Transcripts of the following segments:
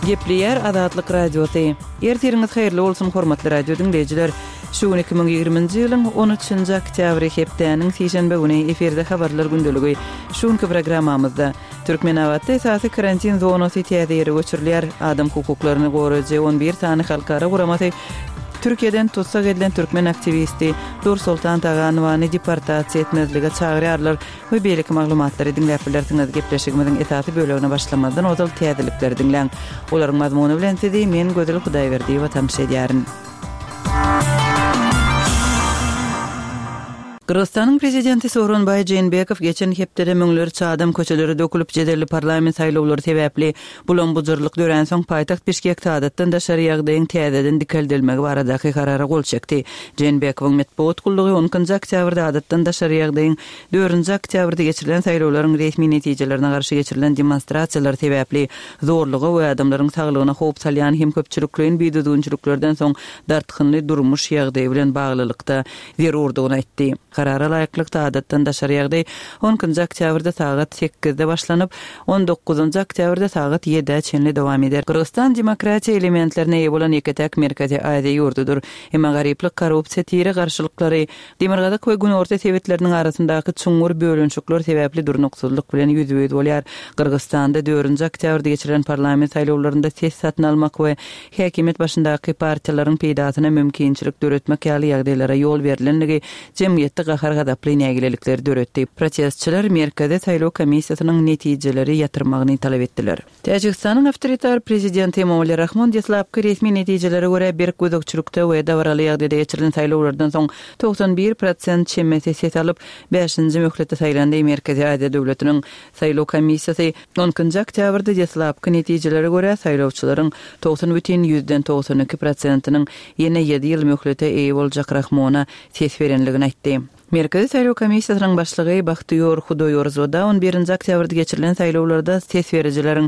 Gepleyer Adatlyk radioty. Ertiriňiz haýyrly bolsun hormatly radio dinleýijiler. Şu 2020-nji ýylyň 13-nji oktýabry hepdeniň sýşembe güni eferde habarlar gündöligi. Şuňky programmamyzda Türkmenawatda esasy karantin zonasy täze göçürilýär. Adam hukuklaryny goraýjy 11 tany halkara guramaty Türkiýeden tutsak edilen Türkmen aktivisti Dur Sultan Taganowany deportasiýa etmezlige çagyrýarlar we beýlik maglumatlary dinläp bilersiňiz. Gepleşigimiziň esasy bölegine başlamadan ozal täzelikleri dinleň. Olaryň mazmuny bilen sizi men Gödel Hudaýberdiýewa tamşa edýärin. Kırgızstan'ın prezidenti Soğronbay Jeenbekow geçen hepdede müňleri çadam köçeleri dökülüp jederli parlament saýlawlary sebäpli bulanbujurlyk dören soň paýtaxt Bişkekde adatdan da şeriýagdaýyň täzeden dikeldelmegi baradaky karara gol çekdi. Jeenbekowyň metbuat gullugy 10-njy oktýabrda adatdan da şeriýagdaýyň 4-nji oktýabrda geçirilen saýlawlaryň resmi netijelerine garşy geçirilen demonstrasiýalar sebäpli zorlugy we adamlaryň saglygyna howp salýan hem köpçülikliň biýdüdünçülüklerden soň dartykynly durmuş ýagdaýy bilen baglylykda zerurdygyny aýtdy. Karara laýyklykda adatdan da şeriýagdaý 10-njy oktýabrda saat 8-de başlanyp 19-njy oktýabrda saat 7-de çenli dowam eder. Kırgızstan demokratiýa elementlerine eýe bolan ýeketek Merkezi Aziýa ýurdudur. Hem garyplyk, korrupsiýa, tiri garşylyklary, demirgazyk we gün orta sebäpleriniň arasyndaky çuňur bölünçükler sebäpli durnuksyzlyk bilen ýüzüýe bolýar. Kırgızstanda 4-nji oktýabrda geçirilen parlament saýlawlarynda ses satyn almak we häkimet başyndaky partiýalaryň peýdatyna mümkinçilik döretmek ýaly ýagdaýlara ýol berilenligi jemgyýetde gahar gadaply nägilelikleri döretdi. Protestçiler Merkezi saýlaw komissiýasynyň netijeleri ýatyrmagyny talap etdiler. Täjikistanyň awtoritar prezidenti Emomali Rahmon deslapky resmi netijelere görä bir gözükçülükde we dawraly ýagdaýda geçirilen saýlawlardan soň 91% çemmesi ses alyp 5-nji möhletde saýlandy. Merkezi Aziýa döwletiniň saýlaw komissiýasy 10-njy oktýabrda deslapky netijelere görä saýlawçylaryň 90,92%-nyň ýene 7 ýyl möhlete eýe boljak Rahmona ses berenligini aýtdy. Merkezi saýlaw komissiýasynyň başlygy Bahtyyor Hudoýorzada 11-nji oktýabrda geçirilen saýlawlarda ses berijileriň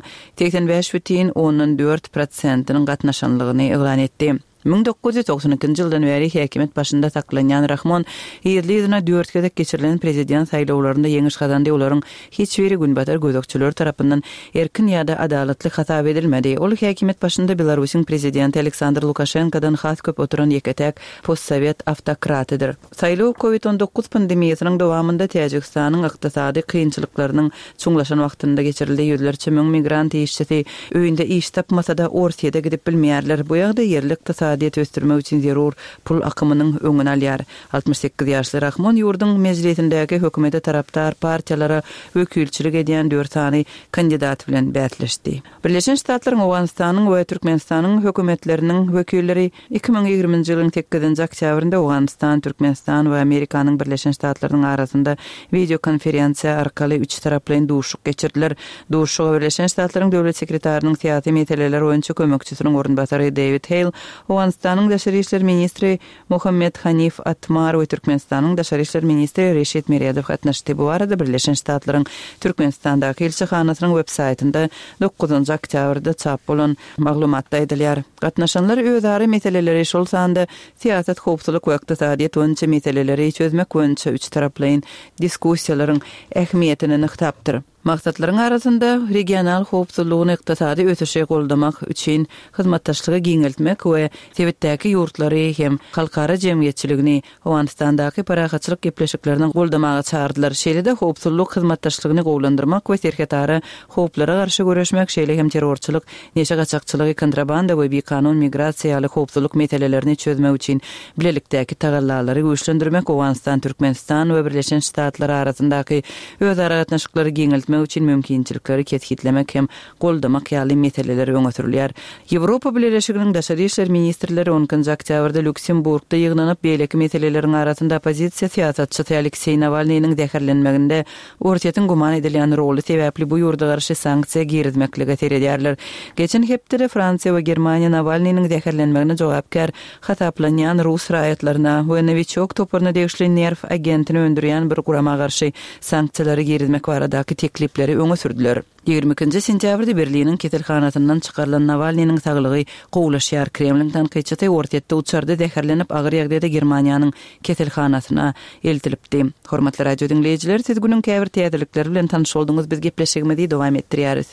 85,4%-nyň gatnaşanlygyny eglan etdi. 1992-nji ýyldan beri häkimet başynda saklanýan Rahmon ýerliýetine 4 gezek geçirilen prezident saýlawlarynda ýeňiş kazandy. Olaryň hiç biri günbatar gözükçüler tarapyndan erkin ýa-da adalatly hasap edilmedi. Ol häkimet başynda Belarusyň prezidenti Aleksandr Lukashenkodan has köp oturan ýeketek postsovet awtokratydyr. Saýlaw COVID-19 pandemiýasynyň dowamında Täjikistanyň ykdysady kynçylyklarynyň çuňlaşan wagtynda geçirildi. Ýüzlerçe müň migrant işçisi öýünde iş tapmasada Orsiýada gidip bilmeýärler. Bu ýagda yerlik ýet östürmek üçin zerur pul akymynyň öňüne alýar. 68 ýaşly Rahmon ýurdun mejlisindäki hökümete taraptar partiýalara wekilçilik edýän 4 tany kandidat bilen bätleşdi. Birleşen Ştatlaryň, Awganystanyň we Türkmenistanyň hökümetleriniň wekilleri 2020-nji ýylyň 8-nji oktýabrynda Awganystan, Türkmenistan we Amerikanyň Birleşen Ştatlarynyň arasynda video konferensiýa arkaly 3 taraply duşuk geçirdiler. Duşuga Birleşen Ştatlaryň döwlet sekretarynın syýasy meseleler boýunça kömekçisiniň orunbasary David Hale, Awganystanyň daşary işler ministri Mohammed Hanif Atmar we Türkmenistanyň daşary işler ministri Reşit Meriadow gatnaşdy. Bu arada Birleşen Ştatlaryň Türkmenistandaky elçixanasynyň web saýtynda 9-njy oktýabrda çap bolan maglumatda edilýär. Gatnaşanlar özleri meseleleri şol sanda siýasat, howpsuzlyk we ykdysadyýet boýunça meseleleri çözmek boýunça 3 taraply diskussiýalaryň ähmiýetini nyktapdyr. Maksatlaryň arasynda regional howpsuzlygyny ykdysady ösüşe goldamak üçin hyzmatdaşlygy giňeltmek we sebätdäki ýurtlary hem halkara jemgyýetçiligini Awganistandaky parahatçylyk gepleşiklerini goldamaga çağırdylar. Şeýle-de howpsuzlyk hyzmatdaşlygyny gowlandyrmak we serhetara howplara garşy göreşmek, şeýle hem terrorçylyk, neşe gaçakçylygy, kontrabanda we bekanun migrasiýaly howpsuzlyk meselelerini çözmek üçin bilelikdäki tagallalary güýçlendirmek Awganistan, Türkmenistan we Birleşen Ştatlar arasyndaky özara gatnaşyklary giňeltmek üçin mümkinçilikleri ketgitlemek hem goldamak ýaly meseleler öňe sürülýär. Ýewropa Birleşiginiň daşary işler ministrleri 10-njy oktýabrda Lüksemburgda ýygnanyp beýleki meseleleriň arasynda opozisiýa siýasatçysy Aleksey Navalnyň däherlenmeginde Orsiýatyň guman edilýän roly sebäpli bu ýurda garşy sanksiýa girizmekligi seredýärler. Geçen hepde Fransiýa we Germaniýa Navalnyň däherlenmegine jogapkar hasaplanýan Rus raýatlaryna we Novichok topuryna degişli nerv agentini öndürýän bir gurama garşy sanksiýalary girizmek baradaky teklipleri öňe sürdüler. 22-nji sentýabrda Berliniň ketelhanasyndan çykarylan Navalnyň saglygy gowlaşýar. Kremliň tanqyçysy Orsiýatda uçarda däherlenip agyr ýagdaýda Germaniýanyň ketelhanasyna eltilipdi. Hormatly radio dinleýijiler, siz günüň käbir täzelikleri bilen tanyş bolduňyz. Biz gepleşigimizi dowam etdirýäris.